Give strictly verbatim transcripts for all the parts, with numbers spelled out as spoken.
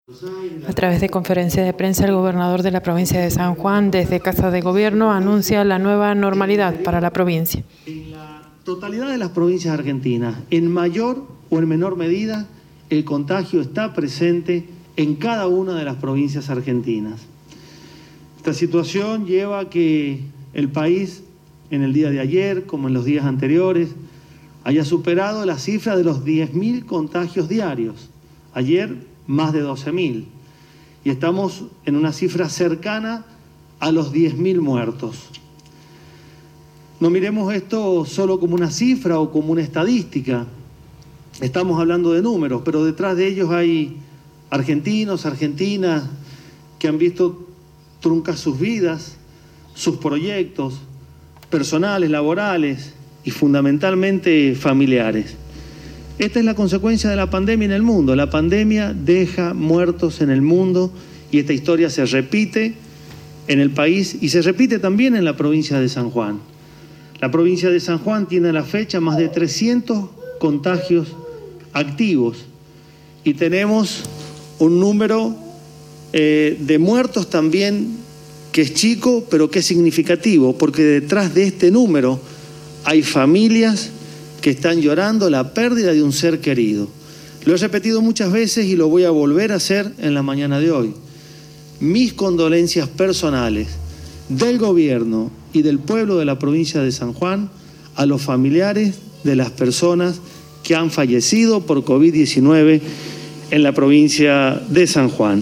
A través de conferencia de prensa, el gobernador de la provincia de San Juan, desde Casa de Gobierno, anuncia la nueva normalidad para la provincia. En la totalidad de las provincias argentinas, en mayor o en menor medida, el contagio está presente en cada una de las provincias argentinas. Esta situación lleva a que el país, en el día de ayer, como en los días anteriores, haya superado la cifra de los diez mil contagios diarios. Ayer, más de doce mil. Y estamos en una cifra cercana a los diez mil muertos. No miremos esto solo como una cifra o como una estadística. Estamos hablando de números, pero detrás de ellos hay argentinos, argentinas que han visto truncar sus vidas, sus proyectos personales, laborales y fundamentalmente familiares. Esta es la consecuencia de la pandemia en el mundo. La pandemia deja muertos en el mundo y esta historia se repite en el país y se repite también en la provincia de San Juan. La provincia de San Juan tiene a la fecha más de trescientos contagios activos y tenemos un número eh, de muertos también que es chico, pero que es significativo, porque detrás de este número hay familias que están llorando la pérdida de un ser querido. Lo he repetido muchas veces y lo voy a volver a hacer en la mañana de hoy. Mis condolencias personales del gobierno y del pueblo de la provincia de San Juan a los familiares de las personas que han fallecido por COVID diecinueve en la provincia de San Juan.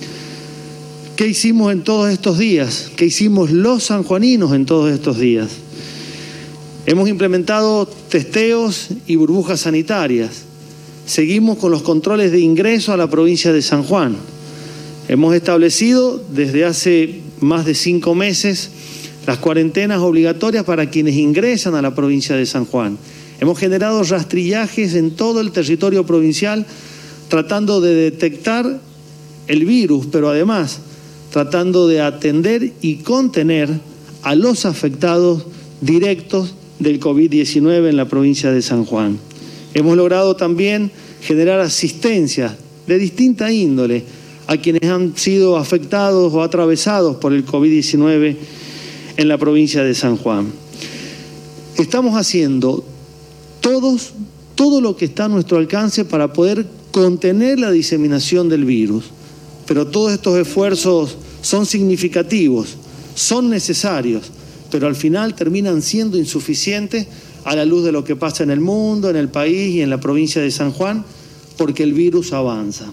¿Qué hicimos en todos estos días? ¿Qué hicimos los sanjuaninos en todos estos días? Hemos implementado testeos y burbujas sanitarias. Seguimos con los controles de ingreso a la provincia de San Juan. Hemos establecido desde hace más de cinco meses las cuarentenas obligatorias para quienes ingresan a la provincia de San Juan. Hemos generado rastrillajes en todo el territorio provincial tratando de detectar el virus, pero además tratando de atender y contener a los afectados directos del COVID diecinueve en la provincia de San Juan. Hemos logrado también generar asistencia de distinta índole a quienes han sido afectados o atravesados por el COVID diecinueve en la provincia de San Juan. Estamos haciendo todos, todo lo que está a nuestro alcance para poder contener la diseminación del virus, pero todos estos esfuerzos son significativos, son necesarios, pero al final terminan siendo insuficientes a la luz de lo que pasa en el mundo, en el país y en la provincia de San Juan, porque el virus avanza.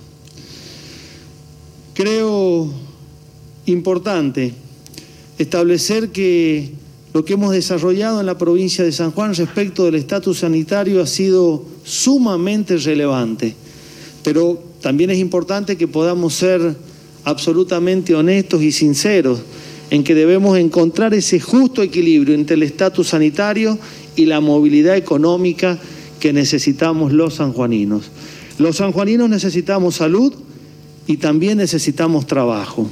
Creo importante establecer que lo que hemos desarrollado en la provincia de San Juan respecto del estatus sanitario ha sido sumamente relevante, pero también es importante que podamos ser absolutamente honestos y sinceros en que debemos encontrar ese justo equilibrio entre el estatus sanitario y la movilidad económica que necesitamos los sanjuaninos. Los sanjuaninos necesitamos salud y también necesitamos trabajo.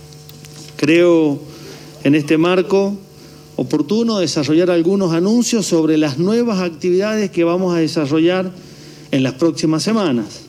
Creo en este marco oportuno desarrollar algunos anuncios sobre las nuevas actividades que vamos a desarrollar en las próximas semanas.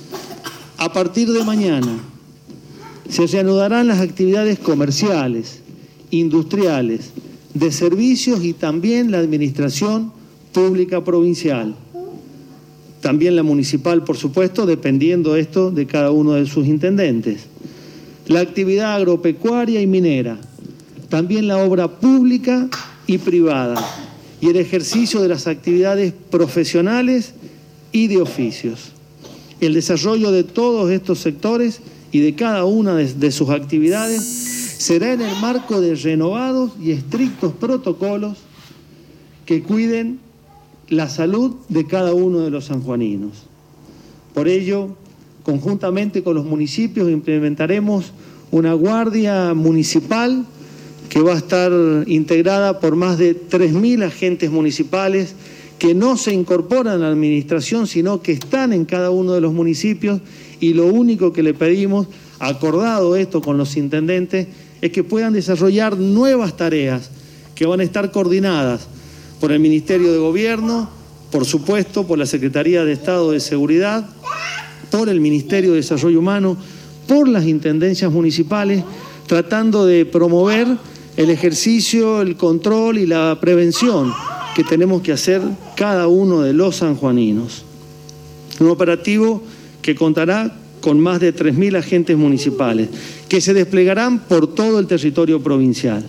A partir de mañana se reanudarán las actividades comerciales, industriales, de servicios y también la administración pública provincial. También la municipal, por supuesto, dependiendo esto de cada uno de sus intendentes. La actividad agropecuaria y minera, también la obra pública y privada, y el ejercicio de las actividades profesionales y de oficios. El desarrollo de todos estos sectores y de cada una de, de sus actividades será en el marco de renovados y estrictos protocolos que cuiden la salud de cada uno de los sanjuaninos. Por ello, conjuntamente con los municipios, implementaremos una guardia municipal que va a estar integrada por más de tres mil agentes municipales que no se incorporan a la administración, sino que están en cada uno de los municipios, y lo único que le pedimos, acordado esto con los intendentes, es que puedan desarrollar nuevas tareas que van a estar coordinadas por el Ministerio de Gobierno, por supuesto por la Secretaría de Estado de Seguridad, por el Ministerio de Desarrollo Humano, por las intendencias municipales, tratando de promover el ejercicio, el control y la prevención que tenemos que hacer cada uno de los sanjuaninos. Un operativo que contará con más de tres mil agentes municipales, que se desplegarán por todo el territorio provincial.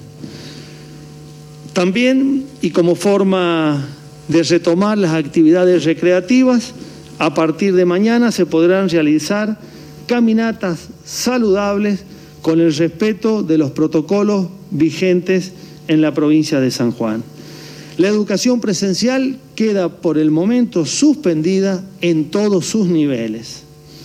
También, y como forma de retomar las actividades recreativas, a partir de mañana se podrán realizar caminatas saludables con el respeto de los protocolos vigentes en la provincia de San Juan. La educación presencial queda por el momento suspendida en todos sus niveles.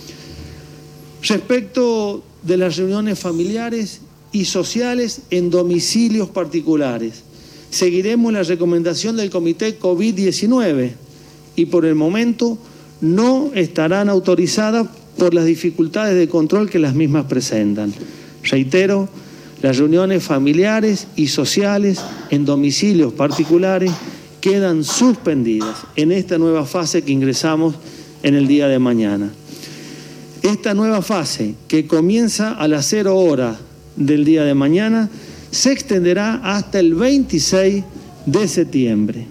Respecto de las reuniones familiares y sociales en domicilios particulares, seguiremos la recomendación del Comité COVID diecinueve y por el momento no estarán autorizadas por las dificultades de control que las mismas presentan. Reitero, las reuniones familiares y sociales en domicilios particulares quedan suspendidas en esta nueva fase que ingresamos en el día de mañana. Esta nueva fase, que comienza a las cero horas del día de mañana, se extenderá hasta el veintiséis de septiembre.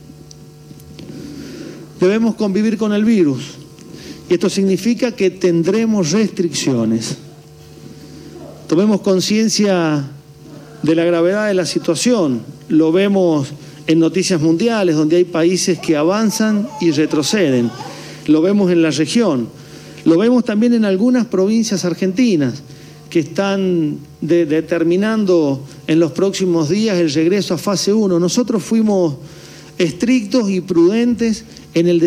Debemos convivir con el virus y esto significa que tendremos restricciones. Tomemos conciencia de la gravedad de la situación. Lo vemos en noticias mundiales, donde hay países que avanzan y retroceden. Lo vemos en la región. Lo vemos también en algunas provincias argentinas que están de, determinando en los próximos días el regreso a fase uno. Nosotros fuimos estrictos y prudentes en el